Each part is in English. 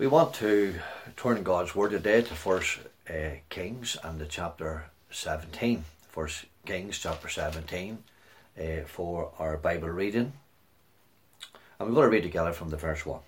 We want to turn in God's Word today to 1 Kings and the chapter 17. 1 Kings chapter 17 for our Bible reading. And we're going to read together from the verse 1.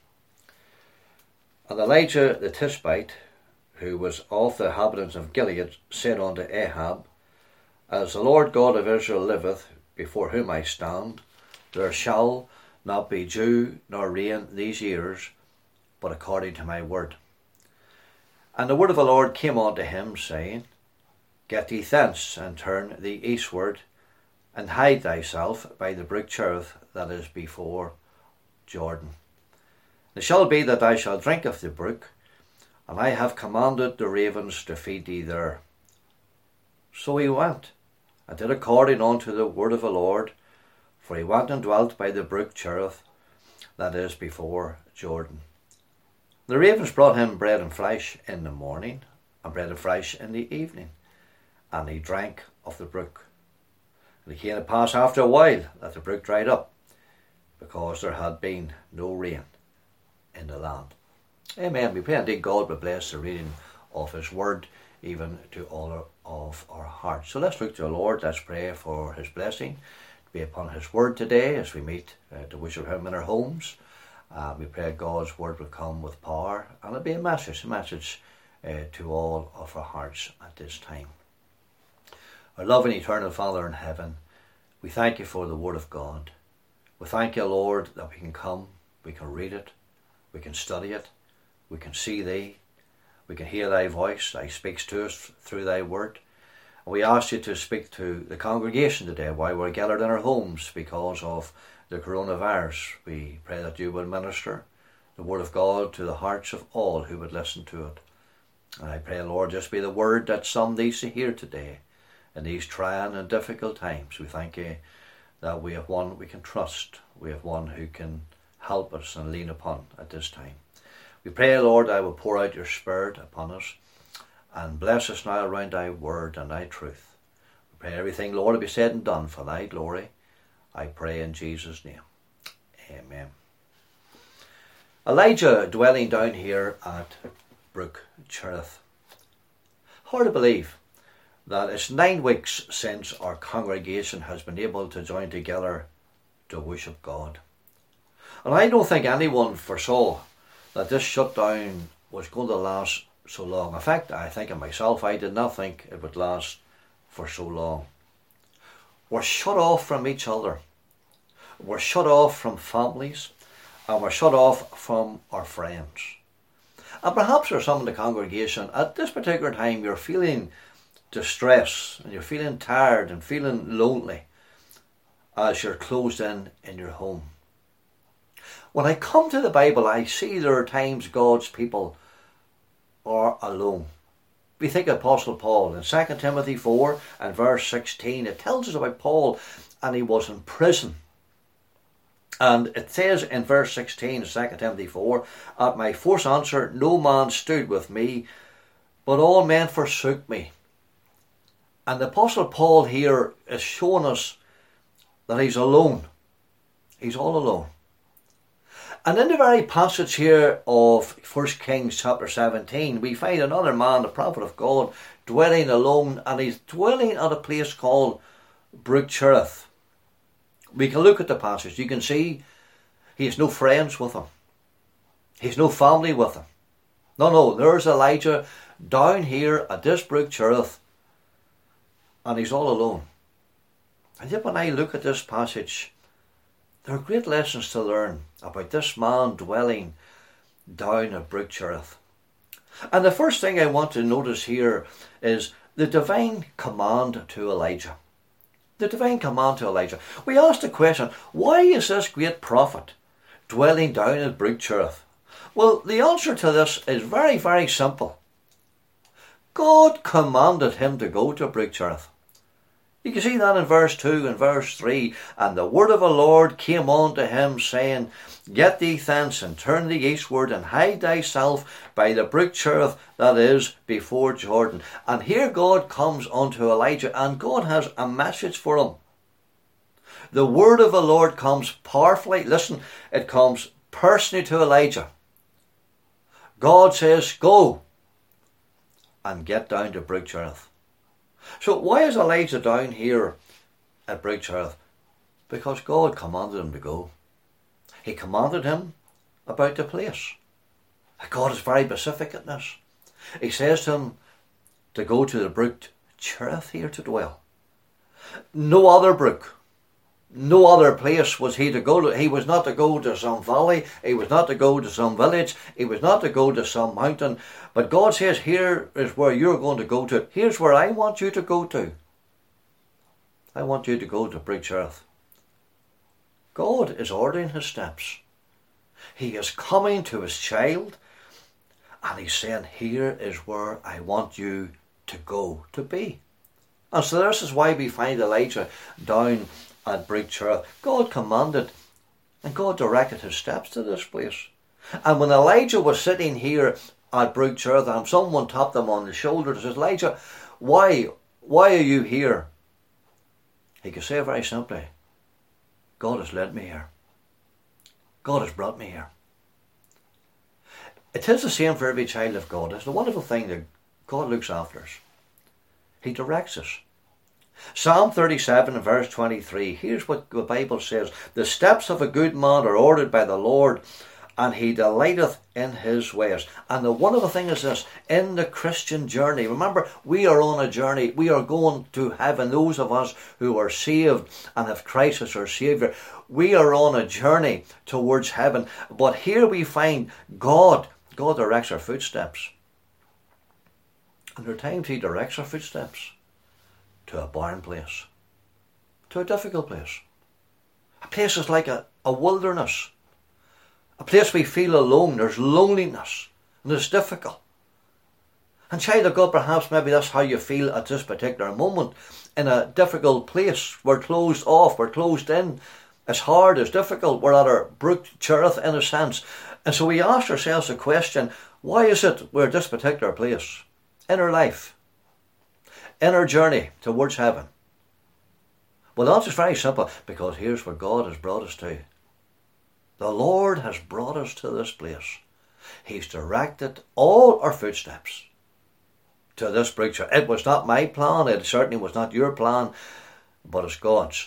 And Elijah the Tishbite, who was of the inhabitants of Gilead, said unto Ahab, As the Lord God of Israel liveth, before whom I stand, there shall not be dew nor rain these years, but according to my word. And the word of the Lord came unto him, saying, Get thee thence, and turn thee eastward, and hide thyself by the brook Cherith that is before Jordan. It shall be that I shall drink of the brook, and I have commanded the ravens to feed thee there. So he went, and did according unto the word of the Lord, for he went and dwelt by the brook Cherith that is before Jordan. The ravens brought him bread and flesh in the morning, and bread and flesh in the evening, and he drank of the brook. And it came to pass after a while that the brook dried up, because there had been no rain in the land. Amen. We pray indeed God will bless the reading of His Word, even to all of our hearts. So let's look to the Lord. Let's pray for His blessing to be upon His Word today as we meet to worship Him in our homes. We pray God's Word will come with power, and it'll be a message to all of our hearts at this time. Our loving eternal Father in heaven, we thank you for the Word of God. We thank you, Lord, that we can come, we can read it, we can study it, we can see Thee, we can hear Thy voice. Thou speaks to us through Thy Word. And we ask you to speak to the congregation today while we're gathered in our homes because of the coronavirus. We pray that you will minister the Word of God to the hearts of all who would listen to it. And I pray, Lord, just be the word that some needs to hear today in these trying and difficult times. We thank you that we have one we can trust. We have one who can help us and lean upon at this time. We pray, Lord, I will pour out your Spirit upon us and bless us now around thy word and thy truth. We pray everything, Lord, will be said and done for thy glory. I pray in Jesus' name. Amen. Elijah dwelling down here at Brook Cherith. Hard to believe that it's 9 weeks since our congregation has been able to join together to worship God. And I don't think anyone foresaw that this shutdown was going to last so long. In fact, I think of myself, I did not think it would last for so long. We're shut off from each other. We're shut off from families, and we're shut off from our friends. And perhaps there's some in the congregation at this particular time you're feeling distress and you're feeling tired and feeling lonely as you're closed in your home. When I come to the Bible, I see there are times God's people are alone. We think of Apostle Paul in 2 Timothy 4 and verse 16. It tells us about Paul, and he was in prison. And it says in verse 16 of 2 Timothy 4, At my forced answer no man stood with me, but all men forsook me. And the Apostle Paul here is showing us that he's alone. He's all alone. And in the very passage here of 1 Kings chapter 17, we find another man, the prophet of God, dwelling alone, and he's dwelling at a place called Brook Cherith. We can look at the passage. You can see he has no friends with him. He's no family with him. No, there's Elijah down here at this Brook Cherith, and he's all alone. And yet when I look at this passage, there are great lessons to learn about this man dwelling down at Brook Cherith. And the first thing I want to notice here is the divine command to Elijah. The divine command to Elijah. We ask the question, why is this great prophet dwelling down at Brook Cherith? Well, the answer to this is very, very simple. God commanded him to go to Brook Cherith. You can see that in verse 2 and verse 3. And the word of the Lord came unto him, saying, Get thee thence, and turn thee eastward, and hide thyself by the brook Cherith that is before Jordan. And here God comes unto Elijah, and God has a message for him. The word of the Lord comes powerfully. Listen, it comes personally to Elijah. God says, go and get down to Brook Cherith. So why is Elijah down here at Brook Cherith? Because God commanded him to go. He commanded him about the place. God is very specific in this. He says to him to go to the Brook Cherith here to dwell. No other brook, no other place was he to go to. He was not to go to some valley. He was not to go to some village. He was not to go to some mountain. But God says, here is where you're going to go to. Here's where I want you to go to. I want you to go to Brook Cherith. God is ordering his steps. He is coming to his child, and he's saying, here is where I want you to go to be. And so this is why we find Elijah down at Brook Cherith. God commanded and God directed his steps to this place. And when Elijah was sitting here at Brook Cherith, and someone tapped him on the shoulder and says, Elijah, why are you here? He could say very simply, God has led me here. God has brought me here. It is the same for every child of God. It's the wonderful thing that God looks after us. He directs us. Psalm 37 and verse 23. Here's what the Bible says. The steps of a good man are ordered by the Lord, and he delighteth in his ways. And the wonderful thing is this, in the Christian journey, remember, we are on a journey. We are going to heaven. Those of us who are saved and have Christ as our Saviour, we are on a journey towards heaven. But here we find God directs our footsteps. And there are times he directs our footsteps to a barren place, to a difficult place. A place is like a wilderness. A place we feel alone. There's loneliness and it's difficult. And child of God, perhaps maybe that's how you feel at this particular moment. In a difficult place. We're closed off. We're closed in. It's hard. It's difficult. We're at our Brook Cherith in a sense. And so we ask ourselves the question, why is it we're at this particular place in our life, in our journey towards heaven? Well, the answer is very simple, because here's where God has brought us to. The Lord has brought us to this place. He's directed all our footsteps to this Brook Cherith. It was not my plan. It certainly was not your plan, but it's God's.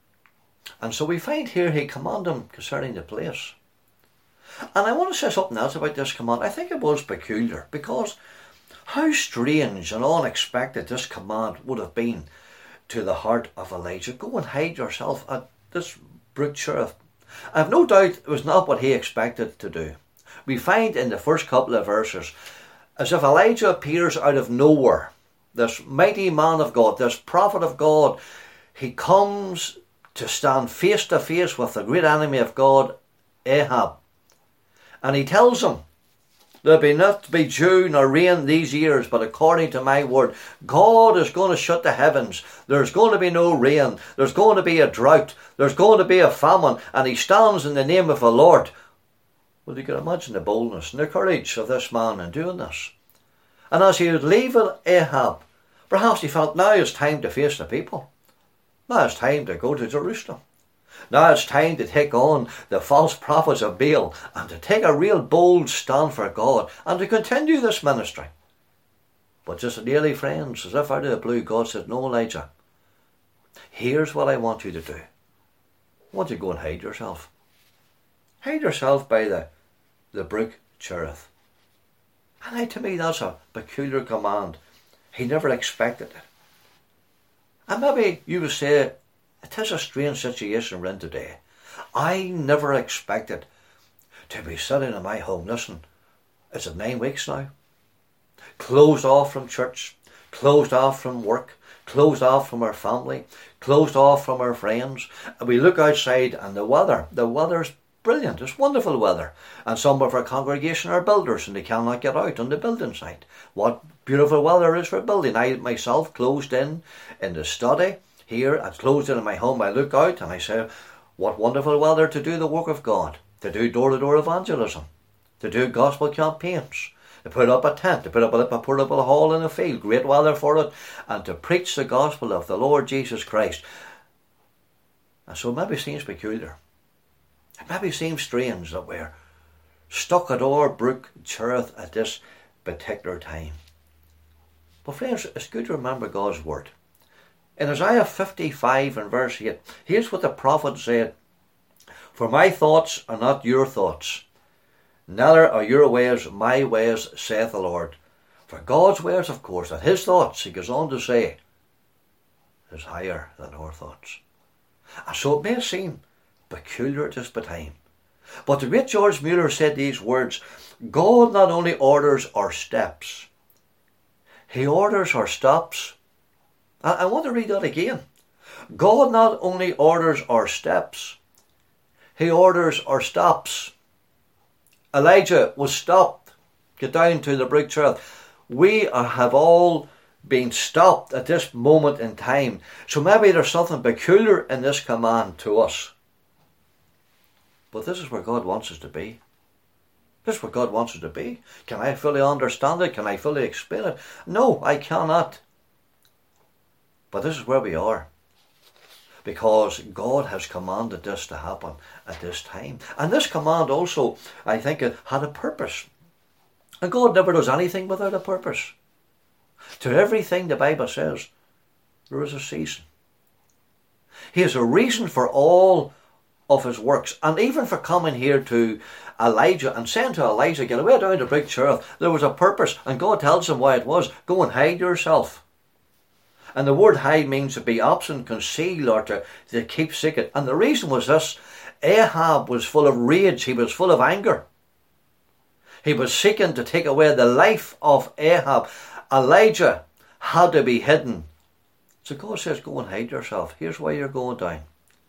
And so we find here he commanded him concerning the place. And I want to say something else about this command. I think it was peculiar, because how strange and unexpected this command would have been to the heart of Elijah. Go and hide yourself at this Brook Cherith. I have no doubt it was not what he expected to do. We find in the first couple of verses, as if Elijah appears out of nowhere, this mighty man of God, this prophet of God, he comes to stand face to face with the great enemy of God, Ahab. And he tells him, there'll be not be dew nor rain these years, but according to my word, God is going to shut the heavens. There's going to be no rain. There's going to be a drought. There's going to be a famine. And he stands in the name of the Lord. Well, you can imagine the boldness and the courage of this man in doing this. And as he was leaving Ahab, perhaps he felt, now it's time to face the people. Now it's time to go to Jerusalem. Now it's time to take on the false prophets of Baal and to take a real bold stand for God and to continue this ministry. But just nearly, friends, as if out of the blue, God said, no, Elijah, here's what I want you to do. I want you to go and hide yourself. Hide yourself by the Brook Cherith. And to me, that's a peculiar command. He never expected it. And maybe you would say, it is a strange situation we're in today. I never expected to be sitting in my home. Listen, is it 9 weeks now? Closed off from church, closed off from work, closed off from our family, closed off from our friends. And we look outside and the weather's brilliant. It's wonderful weather. And some of our congregation are builders and they cannot get out on the building site. What beautiful weather is for building. I myself closed in the study. Here, I closed in my home, I look out and I say, what wonderful weather to do the work of God, to do door-to-door evangelism, to do gospel campaigns, to put up a tent, to put up a portable hall in a field, great weather for it, and to preach the gospel of the Lord Jesus Christ. And so it maybe seems peculiar. It maybe seems strange that we're stuck at our brook Cherith at this particular time. But friends, it's good to remember God's word. In Isaiah 55 and verse 8, here's what the prophet said. For my thoughts are not your thoughts, neither are your ways my ways, saith the Lord. For God's ways, of course, and his thoughts, he goes on to say, is higher than our thoughts. And so it may seem peculiar at this time. But the great George Mueller said these words, God not only orders our steps, he orders our stops. I want to read that again. God not only orders our steps, he orders our stops. Elijah was stopped. Get down to the brook Cherith. We have all been stopped at this moment in time. So maybe there's something peculiar in this command to us. But this is where God wants us to be. This is where God wants us to be. Can I fully understand it? Can I fully explain it? No, I cannot. But this is where we are. Because God has commanded this to happen at this time. And this command also, I think, it had a purpose. And God never does anything without a purpose. To everything the Bible says, there is a season. He has a reason for all of his works. And even for coming here to Elijah and saying to Elijah, get away down to brook Cherith, there was a purpose. And God tells him why it was. Go and hide yourself. And the word hide means to be absent, conceal, or to keep secret. And the reason was this. Ahab was full of rage. He was full of anger. He was seeking to take away the life of Ahab. Elijah had to be hidden. So God says, go and hide yourself. Here's why you're going down.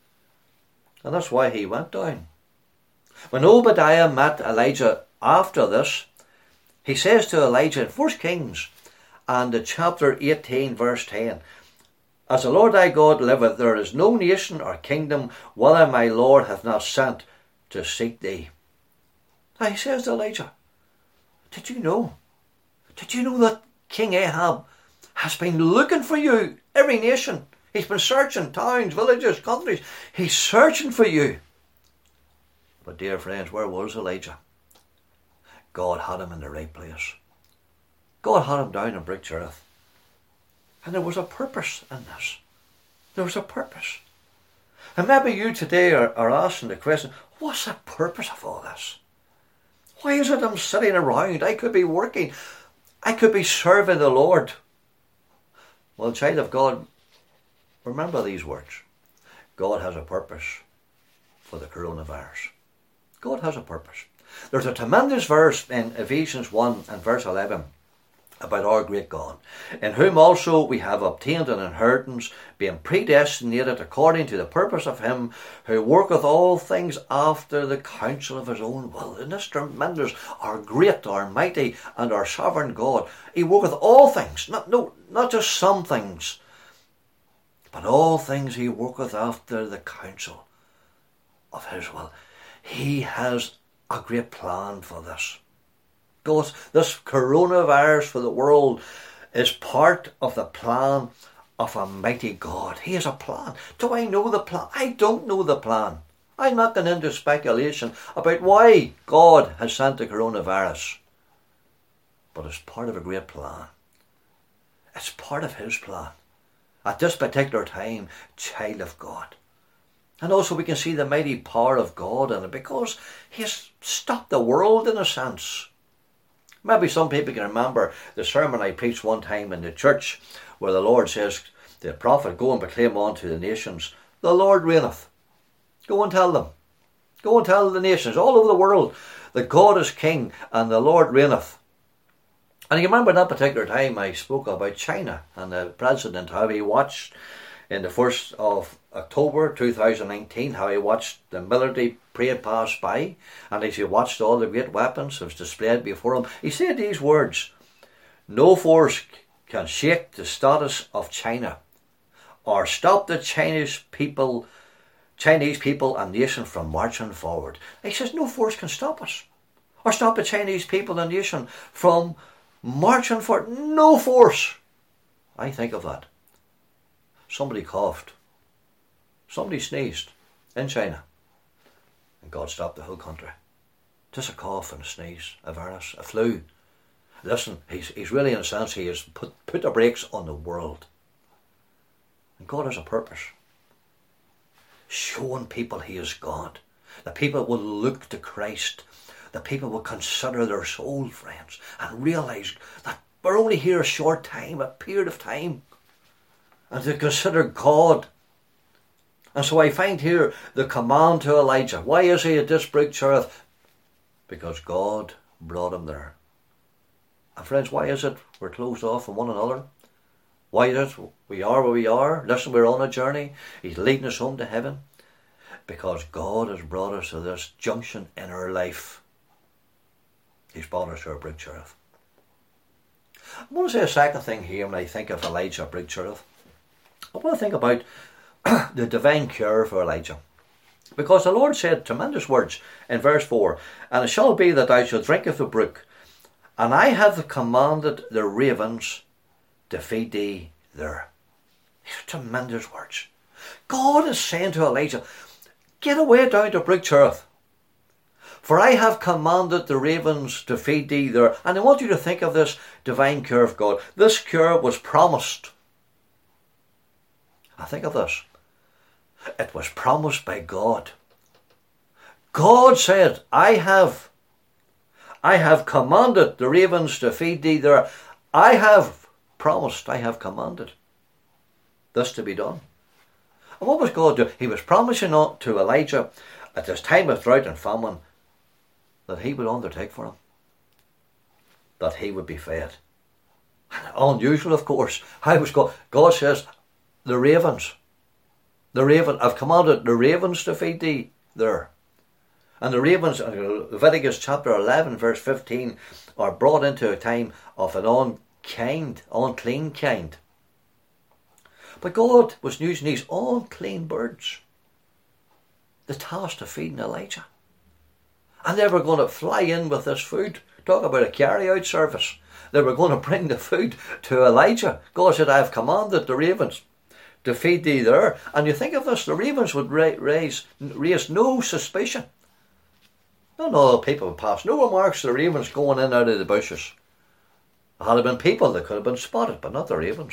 And that's why he went down. When Obadiah met Elijah after this, he says to Elijah in 1 Kings and the chapter 18 verse 10, as the Lord thy God liveth, there is no nation or kingdom whither my Lord hath not sent to seek thee. Now he says to Elijah, did you know that King Ahab has been looking for you, every nation? He's been searching towns, villages, countries. He's searching for you. But dear friends, where was Elijah? God had him in the right place. God had him down in brook Cherith. And there was a purpose in this. There was a purpose. And maybe you today are asking the question, what's the purpose of all this? Why is it I'm sitting around? I could be working. I could be serving the Lord. Well, child of God, remember these words. God has a purpose for the coronavirus. God has a purpose. There's a tremendous verse in Ephesians 1 and verse 11 about our great God, in whom also we have obtained an inheritance, being predestinated according to the purpose of him who worketh all things after the counsel of his own will. And this tremendous, our great, our mighty, and our sovereign God. He worketh all things, not just some things, but all things he worketh after the counsel of his will. He has a great plan for this. This coronavirus for the world is part of the plan of a mighty God. He has a plan. Do I know the plan? I don't know the plan. I'm not going into speculation about why God has sent the coronavirus. But it's part of a great plan. It's part of his plan. At this particular time, child of God. And also we can see the mighty power of God in it, because he has stopped the world in a sense. Maybe some people can remember the sermon I preached one time in the church where the Lord says to the prophet, go and proclaim unto the nations, the Lord reigneth. Go and tell them. Go and tell the nations all over the world that God is king and the Lord reigneth. And you remember that particular time I spoke about China and the president, how he watched in the 1st of October 2019, how he watched the military parade pass by, and as he watched all the great weapons that was displayed before him, he said these words, no force can shake the status of China or stop the Chinese people and nation from marching forward. He says no force can stop us or stop the Chinese people and nation from marching forward. No force. I think of that. Somebody coughed. Somebody sneezed in China. And God stopped the whole country. Just a cough and a sneeze, a virus, a flu. Listen, he's really, in a sense, he has put the brakes on the world. And God has a purpose. Showing people he is God. The people will look to Christ. The people will consider their soul, friends, and realise that we're only here a short time, a period of time. And to consider God. And so I find here the command to Elijah. Why is he at this brook Cherith? Because God brought him there. And friends, why is it we're closed off from one another? Why is it we are where we are? Listen, we're on a journey. He's leading us home to heaven. Because God has brought us to this junction in our life. He's brought us to our brook Cherith. I want to say a second thing here when I think of Elijah at brook Cherith. I want to think about the divine cure for Elijah. Because the Lord said tremendous words in verse 4. And it shall be that I shall drink of the brook, and I have commanded the ravens to feed thee there. These are tremendous words. God is saying to Elijah, get away down to brook Cherith, for I have commanded the ravens to feed thee there. And I want you to think of this divine cure of God. This cure was promised. I think of this. It was promised by God. God said, I have commanded the ravens to feed thee there. I have promised, I have commanded this to be done. And what was God doing? He was promising to Elijah at this time of drought and famine that he would undertake for him. That he would be fed. Unusual, of course. How was God? God says, I've commanded the ravens to feed thee there. And the ravens, in Leviticus chapter 11, verse 15, are brought into a time of an unclean kind. But God was using these unclean birds, the task of feeding Elijah. And they were going to fly in with this food. Talk about a carry-out service. They were going to bring the food to Elijah. God said, I have commanded the ravens to feed thee there. And you think of this, the ravens would raise no suspicion. None of the people would pass. No remarks to the ravens going in and out of the bushes. Had it been people, they could have been spotted, but not the ravens.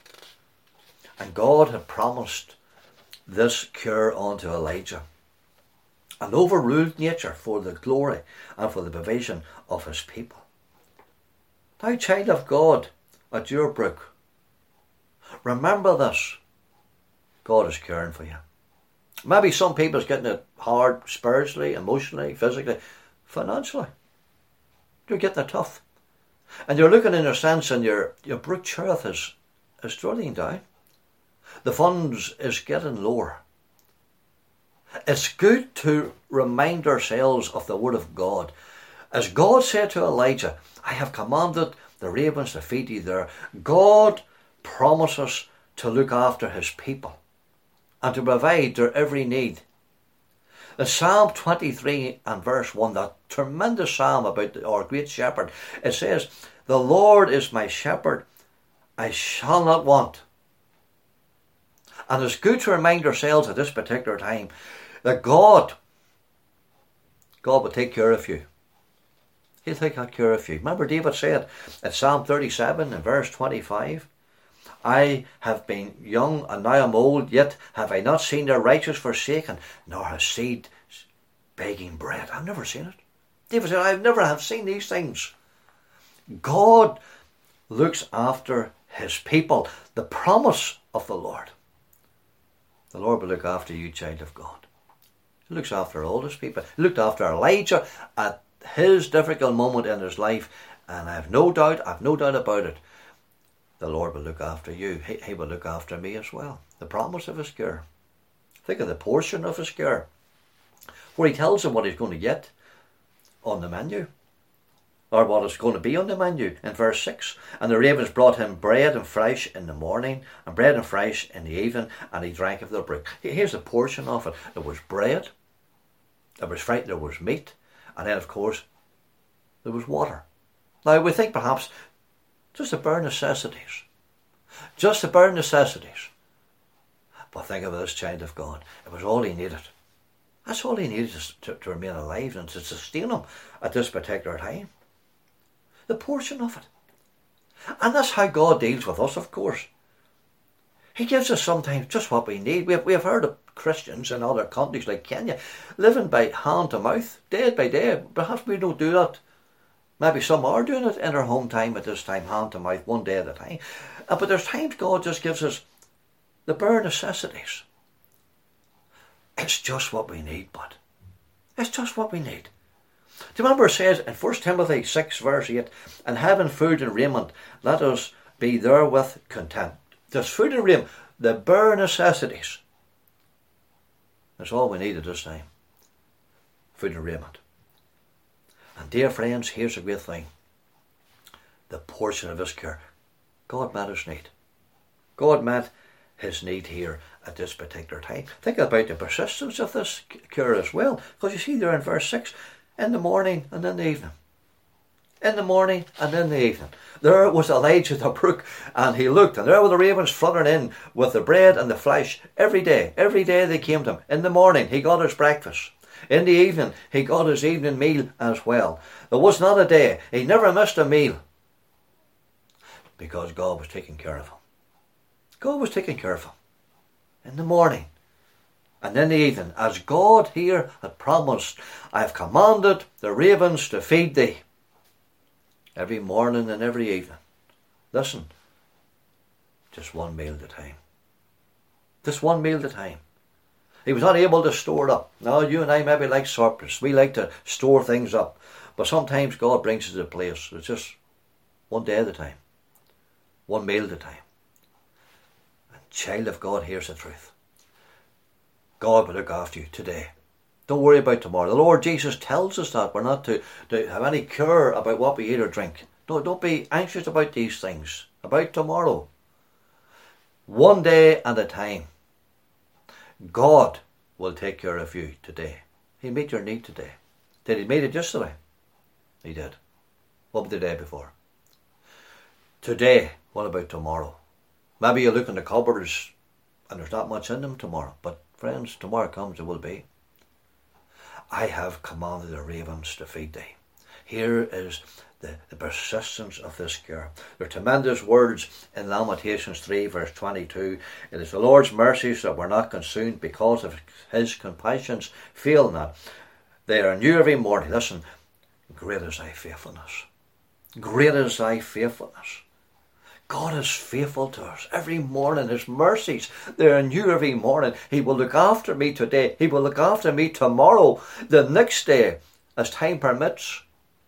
And God had promised this cure unto Elijah, and overruled nature for the glory and for the provision of his people. Thou child of God at your brook, remember this. God is caring for you. Maybe some people's getting it hard spiritually, emotionally, physically, financially. You're getting it tough. And you're looking in a sense and your brook Cherith is drilling down. The funds is getting lower. It's good to remind ourselves of the word of God. As God said to Elijah, I have commanded the ravens to feed thee there. God promises to look after his people and to provide their every need. In Psalm 23 and verse 1, that tremendous psalm about our great shepherd, it says, the Lord is my shepherd, I shall not want. And it's good to remind ourselves at this particular time that God will take care of you. He'll take care of you. Remember David said in Psalm 37 and verse 25, I have been young and now am old, yet have I not seen the righteous forsaken, nor his seed begging bread. I've never seen it. David said, I've never have seen these things. God looks after his people. The promise of the Lord. The Lord will look after you, child of God. He looks after all his people. He looked after Elijah at his difficult moment in his life, and I've no doubt about it, the Lord will look after you. He will look after me as well. The promise of his cure. Think of the portion of his cure, where he tells him what he's going to get on the menu, or what is going to be on the menu in verse 6. And the ravens brought him bread and fresh in the morning, and bread and fresh in the evening, and he drank of the brook. Here's a portion of it. There was bread, there was meat, and then of course there was water. Now we think perhaps just the bare necessities. Just the bare necessities. But think of this child of God. It was all he needed. That's all he needed to remain alive and to sustain him at this particular time. The portion of it. And that's how God deals with us, of course. He gives us sometimes just what we need. We have heard of Christians in other countries like Kenya living by hand to mouth, day by day. Perhaps we don't do that. Maybe some are doing it in our home time at this time, hand to mouth, one day at a time. But there's times God just gives us the bare necessities. It's just what we need, bud. It's just what we need. Do you remember it says in 1 Timothy 6 verse 8, and having food and raiment, let us be therewith content. There's food and raiment, the bare necessities. That's all we need at this time. Food and raiment. And dear friends, here's a great thing. The portion of his care. God met his need. God met his need here at this particular time. Think about the persistence of this cure as well. Because you see there in verse 6, in the morning and in the evening. In the morning and in the evening. There was Elijah the brook, and he looked, and there were the ravens fluttering in with the bread and the flesh every day. Every day they came to him. In the morning he got his breakfast. In the evening he got his evening meal as well. There was not a day. He never missed a meal. Because God was taking care of him. God was taking care of him. In the morning and in the evening. As God here had promised, I have commanded the ravens to feed thee. Every morning and every evening. Listen, just one meal at a time. Just one meal at a time. He was not able to store it up. Now, you and I maybe like surplus. We like to store things up. But sometimes God brings us to a place. It's just one day at a time. One meal at a time. And child of God, here's the truth. God will look after you today. Don't worry about tomorrow. The Lord Jesus tells us that we're not to have any care about what we eat or drink. Don't be anxious about these things. About tomorrow. One day at a time. God will take care of you today. He met your need today. Did he meet it yesterday? He did. What about the day before? Today, what about tomorrow? Maybe you look in the cupboards and there's not much in them tomorrow. But friends, tomorrow comes, it will be. I have commanded the ravens to feed thee. Here is the persistence of this care. There are tremendous words in Lamentations 3 verse 22. It is the Lord's mercies that we're not consumed, because of his compassions fail not. They are new every morning. Listen, great is thy faithfulness. Great is thy faithfulness. God is faithful to us every morning. His mercies, they are new every morning. He will look after me today. He will look after me tomorrow, the next day, as time permits.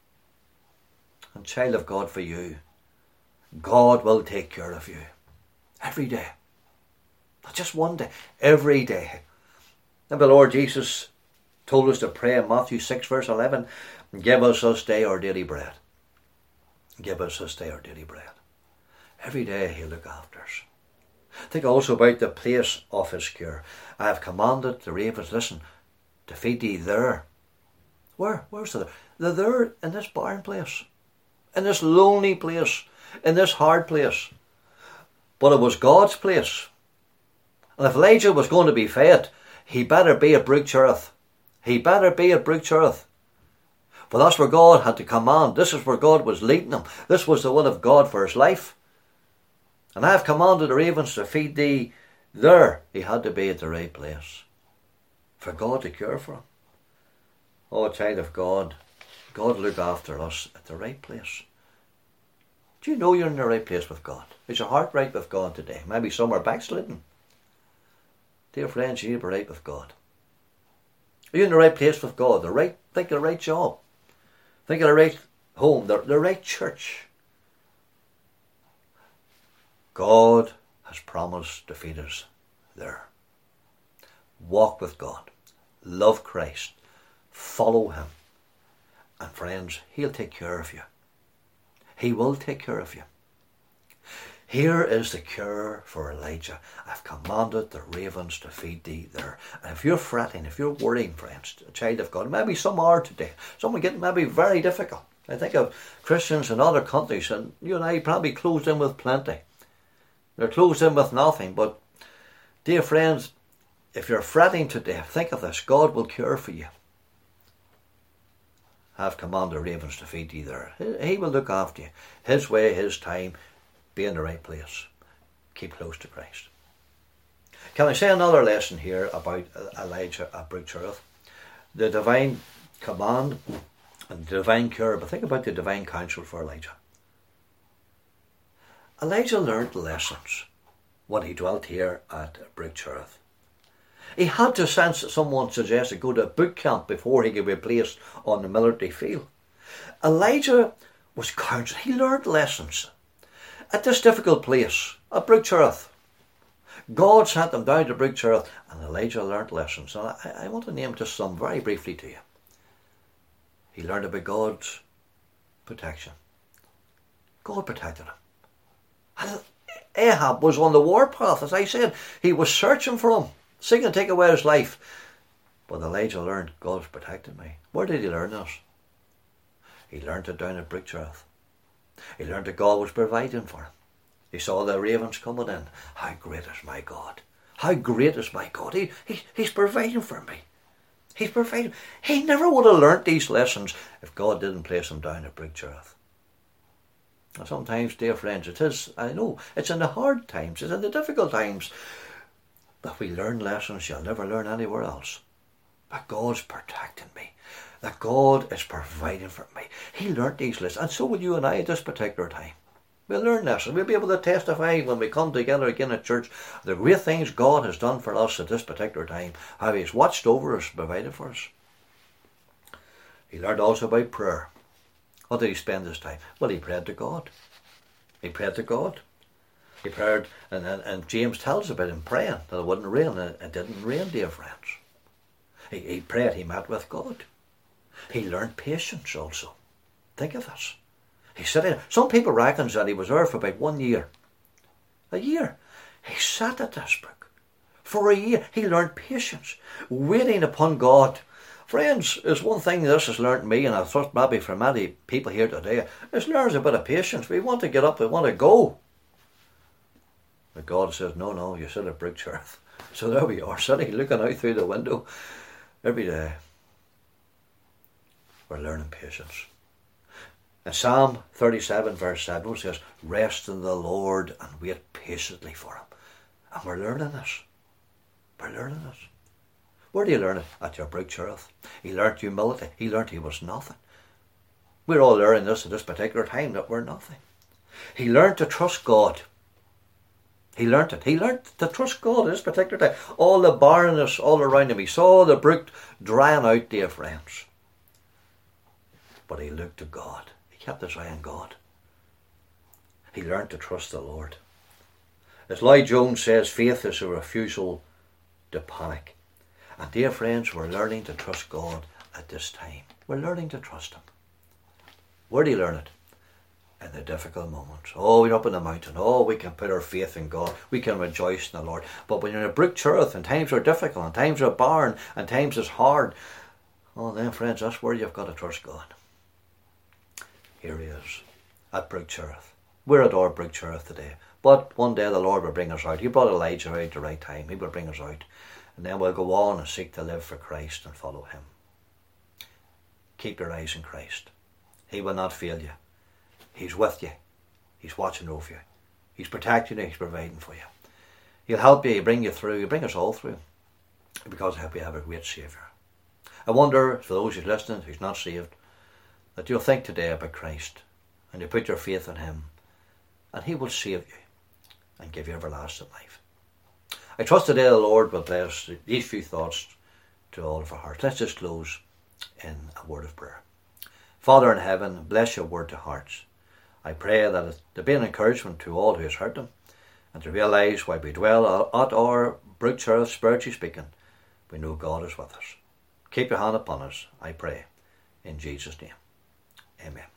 And child of God, for you, God will take care of you every day. Not just one day, every day. And the Lord Jesus told us to pray in Matthew 6 verse 11, give us this day our daily bread. Give us this day our daily bread. Every day he'll look after us. Think also about the place of his care. I have commanded the ravens, listen, to feed thee there. Where? Where's the there? They're there in this barren place. In this lonely place. In this hard place. But it was God's place. And if Elijah was going to be fed, he better be at Brook Cherith. He better be at Brook Cherith. For that's where God had to command. This is where God was leading him. This was the will of God for his life. And I have commanded the ravens to feed thee there. He had to be at the right place. For God to care for him. Oh, child of God. God look after us at the right place. Do you know you're in the right place with God? Is your heart right with God today? Maybe some are backslidden. Dear friends, you need to be right with God. Are you in the right place with God? Think of the right job. Think of the right home. The right church. God has promised to feed us there. Walk with God. Love Christ. Follow him. And friends, he'll take care of you. He will take care of you. Here is the cure for Elijah. I've commanded the ravens to feed thee there. And if you're fretting, if you're worrying, friends, a child of God, maybe some are today. Some are getting maybe very difficult. I think of Christians in other countries, and you and I probably closed in with plenty. They're closed in with nothing. But, dear friends, if you're fretting to death, think of this. God will cure for you. Have commanded ravens to feed you there. He will look after you. His way, his time. Be in the right place. Keep close to Christ. Can I say another lesson here about Elijah at Brook Cherith? The divine command and the divine cure, but think about the divine counsel for Elijah. Elijah learned lessons when he dwelt here at Brook Cherith. He had to sense that someone suggested go to a boot camp before he could be placed on the military field. Elijah was counseled. He learned lessons at this difficult place, at Brook Cherith. God sent him down to Brook Cherith, and Elijah learned lessons. And I want to name just some very briefly to you. He learned about God's protection. God protected him. And Ahab was on the warpath, as I said. He was searching for him, seeking to take away his life. But Elijah learned God's protected me. Where did he learn this? He learned it down at Brook Cherith. He learned that God was providing for him. He saw the ravens coming in. How great is my God? How great is my God? He's providing for me. He's providing. He never would have learnt these lessons if God didn't place him down at Brook Cherith. And sometimes, dear friends, it is, I know, it's in the hard times, it's in the difficult times that we learn lessons you'll never learn anywhere else. That God's protecting me. That God is providing for me. He learnt these lessons, and so will you and I at this particular time. We'll learn lessons. We'll be able to testify when we come together again at church the great things God has done for us at this particular time, how He's watched over us, provided for us. He learned also about prayer. What did he spend his time? Well, he prayed to God. He prayed to God. He prayed, and James tells about him praying that it wouldn't rain, and it didn't rain, dear friends. He prayed, he met with God. He learned patience also. Think of this. He sat in. Some people reckon that he was there for about 1 year. A year. He sat at this brook. For a year, he learned patience, waiting upon God. Friends, there's one thing this has learned me, and I thought maybe for many people here today, is learns a bit of patience. We want to get up, we want to go. But God says, no, you sit at Brook Cherith. So there we are, sitting, looking out through the window every day. We're learning patience. In Psalm 37 verse 7 it says, rest in the Lord and wait patiently for Him. And we're learning this. We're learning this. Where do you learn it? At your Brook Cherith. He learnt humility. He learnt he was nothing. We're all learning this at this particular time, that we're nothing. He learnt to trust God. He learnt it. He learnt to trust God at this particular time. All the barrenness all around him. He saw the brook drying out, dear friends. But he looked to God. He kept his eye on God. He learnt to trust the Lord. As Lloyd Jones says, faith is a refusal to panic. And dear friends, we're learning to trust God at this time. We're learning to trust Him. Where do you learn it? In the difficult moments. Oh, we're up in the mountain. Oh, we can put our faith in God. We can rejoice in the Lord. But when you're in a Brook Cherith and times are difficult and times are barren and times is hard, oh then friends, that's where you've got to trust God. Here He is at Brook Cherith. We're at our Brook Cherith today. But one day the Lord will bring us out. He brought Elijah out at the right time. He will bring us out. And then we'll go on and seek to live for Christ and follow Him. Keep your eyes on Christ. He will not fail you. He's with you. He's watching over you. He's protecting you. He's providing for you. He'll help you. He'll bring you through. He'll bring us all through. Because we have a great Saviour. I wonder, for those who's listening, who's not saved, that you'll think today about Christ and you put your faith in Him, and He will save you and give you everlasting life. I trust today the Lord will bless these few thoughts to all of our hearts. Let's just close in a word of prayer. Father in heaven, bless your word to hearts. I pray that it to be an encouragement to all who has heard them, and to realise while we dwell at our Brook Cherith, spiritually speaking, we know God is with us. Keep your hand upon us, I pray, in Jesus' name. Amen.